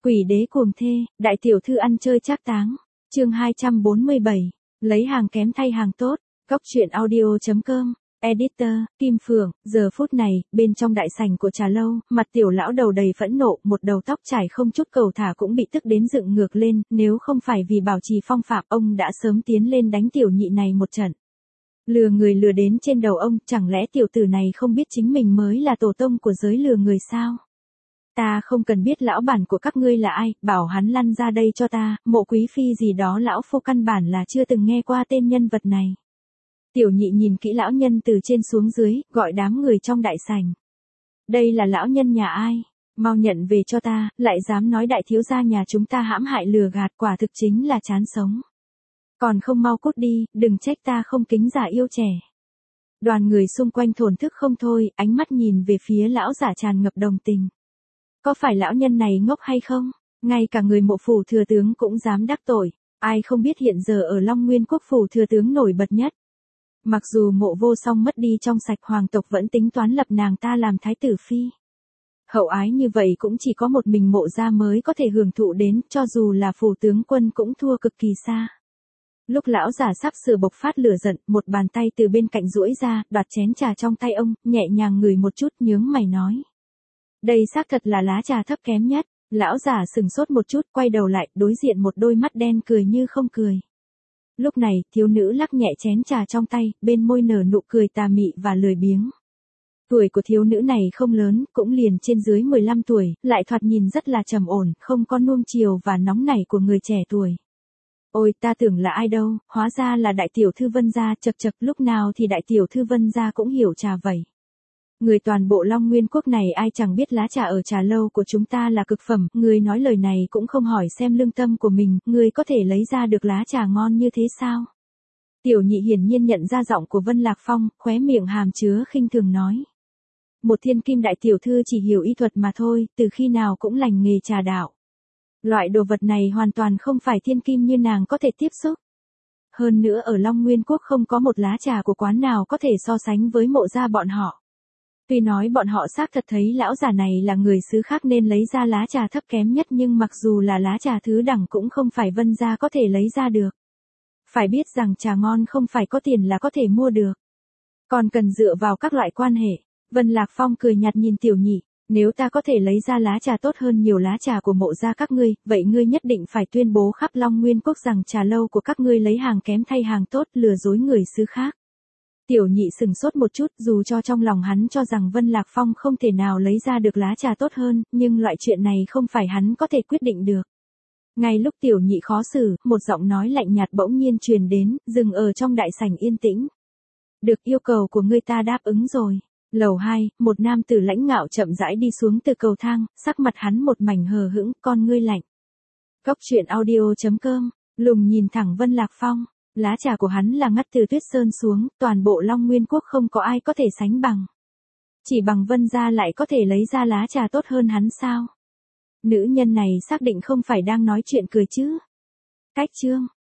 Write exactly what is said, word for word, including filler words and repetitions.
Quỷ đế cuồng thê, đại tiểu thư ăn chơi trác táng. Chương hai trăm bốn mươi bảy, lấy hàng kém thay hàng tốt. Góc truyện audio chấm com. Editor, Kim Phượng. Giờ phút này, bên trong đại sảnh của trà lâu, mặt tiểu lão đầu đầy phẫn nộ, một đầu tóc trải không chút cầu thả cũng bị tức đến dựng ngược lên, nếu không phải vì bảo trì phong phạm, ông đã sớm tiến lên đánh tiểu nhị này một trận. Lừa người lừa đến trên đầu ông, chẳng lẽ tiểu tử này không biết chính mình mới là tổ tông của giới lừa người sao? Ta không cần biết lão bản của các ngươi là ai, bảo hắn lăn ra đây cho ta, Mộ quý phi gì đó lão phu căn bản là chưa từng nghe qua tên nhân vật này. Tiểu nhị nhìn kỹ lão nhân từ trên xuống dưới, gọi đám người trong đại sảnh. Đây là lão nhân nhà ai? Mau nhận về cho ta, lại dám nói đại thiếu gia nhà chúng ta hãm hại lừa gạt, quả thực chính là chán sống. Còn không mau cút đi, đừng trách ta không kính giả yêu trẻ. Đoàn người xung quanh thổn thức không thôi, ánh mắt nhìn về phía lão giả tràn ngập đồng tình. Có phải lão nhân này ngốc hay không? Ngay cả người Mộ phủ thừa tướng cũng dám đắc tội. Ai không biết hiện giờ ở Long Nguyên quốc phủ thừa tướng nổi bật nhất. Mặc dù Mộ vô song mất đi trong sạch, hoàng tộc vẫn tính toán lập nàng ta làm thái tử phi. Hậu ái như vậy cũng chỉ có một mình Mộ gia mới có thể hưởng thụ đến, cho dù là phủ tướng quân cũng thua cực kỳ xa. Lúc lão giả sắp sửa bộc phát lửa giận, một bàn tay từ bên cạnh duỗi ra, đoạt chén trà trong tay ông, nhẹ nhàng ngửi một chút, nhướng mày nói. Đây xác thật là lá trà thấp kém nhất. Lão giả sừng sốt một chút, quay đầu lại, đối diện một đôi mắt đen cười như không cười. Lúc này, thiếu nữ lắc nhẹ chén trà trong tay, bên môi nở nụ cười tà mị và lười biếng. Tuổi của thiếu nữ này không lớn, cũng liền trên dưới mười lăm tuổi, lại thoạt nhìn rất là trầm ổn, không có nuông chiều và nóng nảy của người trẻ tuổi. Ôi, ta tưởng là ai đâu, hóa ra là đại tiểu thư Vân gia, chật chật, lúc nào thì đại tiểu thư Vân gia cũng hiểu trà vậy. Người toàn bộ Long Nguyên quốc này ai chẳng biết lá trà ở trà lâu của chúng ta là cực phẩm, người nói lời này cũng không hỏi xem lương tâm của mình, người có thể lấy ra được lá trà ngon như thế sao? Tiểu nhị hiển nhiên nhận ra giọng của Vân Lạc Phong, khóe miệng hàm chứa khinh thường nói. Một thiên kim đại tiểu thư chỉ hiểu y thuật mà thôi, từ khi nào cũng lành nghề trà đạo. Loại đồ vật này hoàn toàn không phải thiên kim như nàng có thể tiếp xúc. Hơn nữa ở Long Nguyên quốc không có một lá trà của quán nào có thể so sánh với Mộ gia bọn họ. Tuy nói bọn họ xác thật thấy lão già này là người xứ khác nên lấy ra lá trà thấp kém nhất, nhưng mặc dù là lá trà thứ đẳng cũng không phải Vân gia có thể lấy ra được. Phải biết rằng trà ngon không phải có tiền là có thể mua được. Còn cần dựa vào các loại quan hệ. Vân Lạc Phong cười nhạt nhìn tiểu nhị. Nếu ta có thể lấy ra lá trà tốt hơn nhiều lá trà của Mộ gia các ngươi, vậy ngươi nhất định phải tuyên bố khắp Long Nguyên quốc rằng trà lâu của các ngươi lấy hàng kém thay hàng tốt, lừa dối người xứ khác. Tiểu nhị sừng sốt một chút, dù cho trong lòng hắn cho rằng Vân Lạc Phong không thể nào lấy ra được lá trà tốt hơn, nhưng loại chuyện này không phải hắn có thể quyết định được. Ngay lúc tiểu nhị khó xử, một giọng nói lạnh nhạt bỗng nhiên truyền đến, dừng ở trong đại sảnh yên tĩnh. Được, yêu cầu của ngươi ta đáp ứng rồi. Lầu hai, một nam tử lãnh ngạo chậm rãi đi xuống từ cầu thang, sắc mặt hắn một mảnh hờ hững, con ngươi lạnh. Góc truyện audio chấm com, lùng nhìn thẳng Vân Lạc Phong. Lá trà của hắn là ngắt từ Tuyết Sơn xuống, toàn bộ Long Nguyên quốc không có ai có thể sánh bằng. Chỉ bằng Vân gia lại có thể lấy ra lá trà tốt hơn hắn sao? Nữ nhân này xác định không phải đang nói chuyện cười chứ. Cách chương.